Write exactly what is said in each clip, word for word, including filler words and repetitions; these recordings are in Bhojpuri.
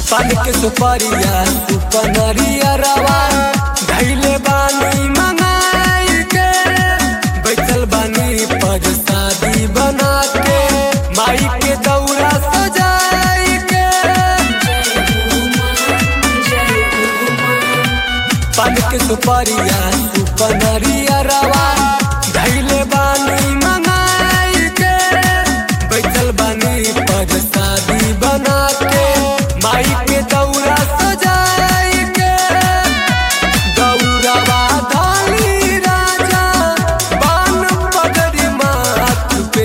पान के सुपारिया सुपनरिया रवा धैले बानी मंगाई के बैठल बानी पर शादी बना के माई के दौरा सजाई के पान के सुपारिया सुपनरिया रवा धैले बानी मंगाई के बैठल बानी पर शादी बना के माई के दौरा सजाई के दौरावा धाली राजा बान पगड़ी माथ पे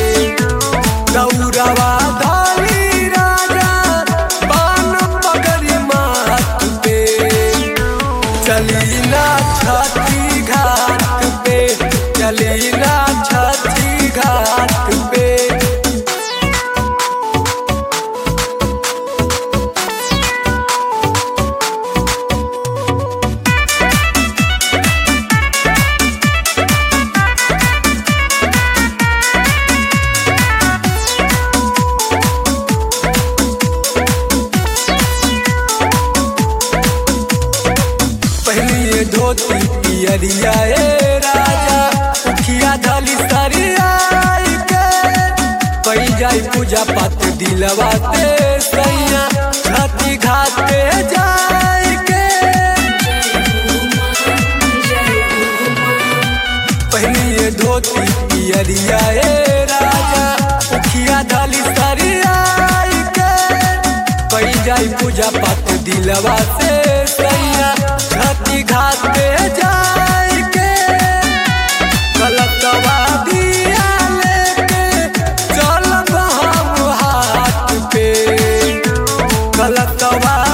दौरावा धाली राजा बान पगड़ी माथ पे चली ना छठी घाट पे चली ना छठी घाट पे पहनिए धोती पियरिया ए राजा उखिया धली सरियाई के कई जाई पूजा पाठ दिलवा ते सैया छठी घाट पे जाई के पहनिए धोती पियरिया ए राजा उखिया धली सरियाई के कई जाई पूजा पाठ दिलवा से सैया छठी घाट पे जाई के गलतवा दिया लेके चलब हम हाथ पे गलतवा